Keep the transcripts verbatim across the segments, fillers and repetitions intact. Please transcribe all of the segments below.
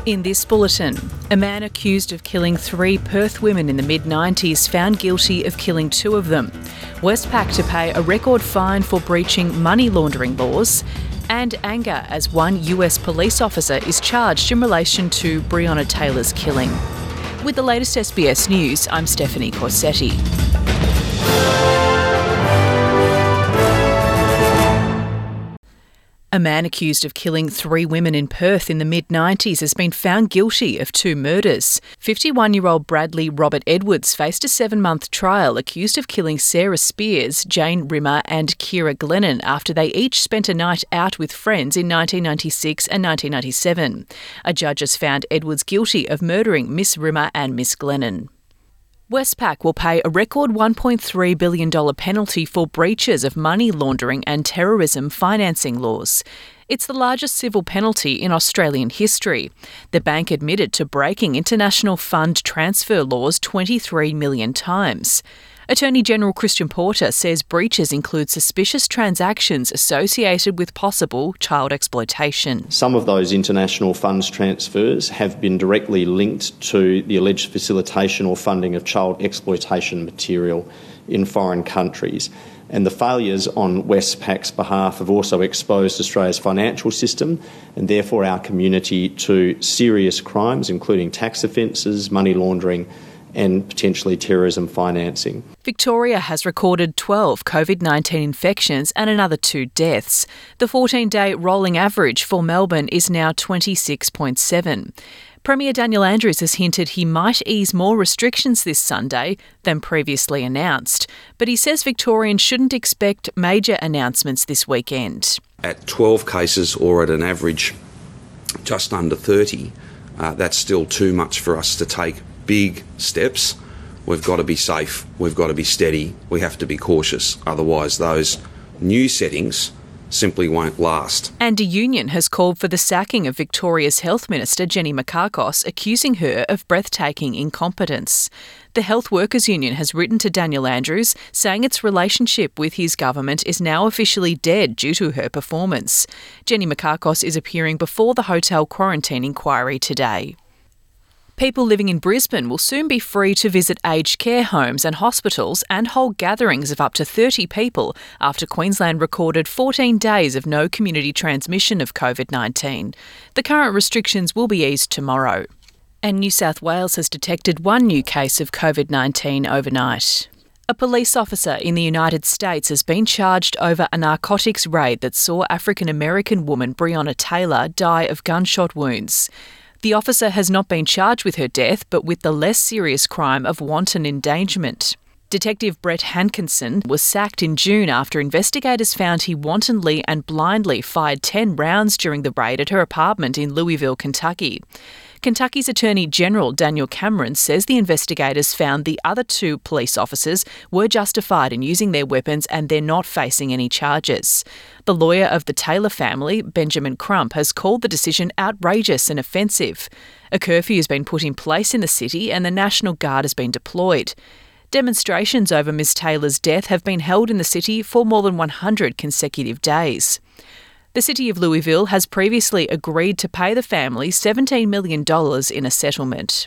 In this bulletin, a man accused of killing three Perth women in the mid nineties found guilty of killing two of them. Westpac to pay a record fine for breaching money laundering laws. And anger as one U S police officer is charged in relation to Breonna Taylor's killing. With the latest S B S News, I'm Stephanie Corsetti. A man accused of killing three women in Perth in the mid nineties has been found guilty of two murders. fifty-one-year-old Bradley Robert Edwards faced a seven-month trial accused of killing Sarah Spears, Jane Rimmer and Kira Glennon after they each spent a night out with friends in nineteen ninety-six and nineteen ninety-seven. A judge has found Edwards guilty of murdering Miss Rimmer and Miss Glennon. Westpac will pay a record one point three billion dollars penalty for breaches of money laundering and terrorism financing laws. It's the largest civil penalty in Australian history. The bank admitted to breaking international fund transfer laws twenty-three million times. Attorney General Christian Porter says breaches include suspicious transactions associated with possible child exploitation. Some of those international funds transfers have been directly linked to the alleged facilitation or funding of child exploitation material in foreign countries. And the failures on Westpac's behalf have also exposed Australia's financial system and therefore our community to serious crimes, including tax offences, money laundering and potentially terrorism financing. Victoria has recorded twelve COVID nineteen infections and another two deaths. The fourteen-day rolling average for Melbourne is now twenty-six point seven. Premier Daniel Andrews has hinted he might ease more restrictions this Sunday than previously announced, but he says Victorians shouldn't expect major announcements this weekend. At twelve cases or at an average just under thirty, uh, that's still too much for us to take big steps. We've got to be safe, we've got to be steady, we have to be cautious, otherwise those new settings simply won't last. And a union has called for the sacking of Victoria's Health Minister Jenny Mikakos, accusing her of breathtaking incompetence. The Health Workers Union has written to Daniel Andrews saying its relationship with his government is now officially dead due to her performance. Jenny Mikakos is appearing before the hotel quarantine inquiry today. People living in Brisbane will soon be free to visit aged care homes and hospitals and hold gatherings of up to thirty people after Queensland recorded fourteen days of no community transmission of COVID nineteen. The current restrictions will be eased tomorrow. And New South Wales has detected one new case of COVID nineteen overnight. A police officer in the United States has been charged over a narcotics raid that saw African-American woman Breonna Taylor die of gunshot wounds. The officer has not been charged with her death, but with the less serious crime of wanton endangerment. Detective Brett Hankinson was sacked in June after investigators found he wantonly and blindly fired ten rounds during the raid at her apartment in Louisville, Kentucky. Kentucky's Attorney General Daniel Cameron says the investigators found the other two police officers were justified in using their weapons and they're not facing any charges. The lawyer of the Taylor family, Benjamin Crump, has called the decision outrageous and offensive. A curfew has been put in place in the city and the National Guard has been deployed. Demonstrations over Miss Taylor's death have been held in the city for more than one hundred consecutive days. The City of Louisville has previously agreed to pay the family seventeen million dollars in a settlement.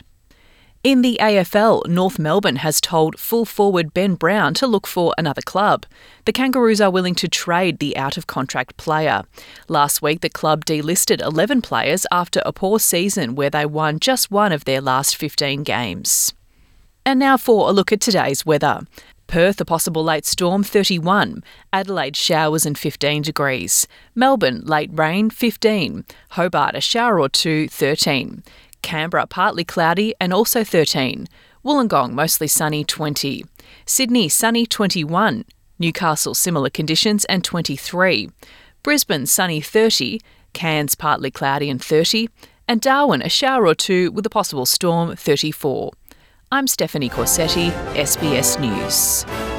In the A F L, North Melbourne has told full forward Ben Brown to look for another club. The Kangaroos are willing to trade the out-of-contract player. Last week, the club delisted eleven players after a poor season where they won just one of their last fifteen games. And now for a look at today's weather. Perth, a possible late storm, thirty-one. Adelaide, showers and fifteen degrees. Melbourne, late rain, fifteen. Hobart, a shower or two, thirteen. Canberra, partly cloudy and also thirteen. Wollongong, mostly sunny, twenty. Sydney, sunny, twenty-one. Newcastle, similar conditions and twenty-three. Brisbane, sunny, thirty. Cairns, partly cloudy and thirty. And Darwin, a shower or two with a possible storm, thirty-four. I'm Stephanie Corsetti, S B S News.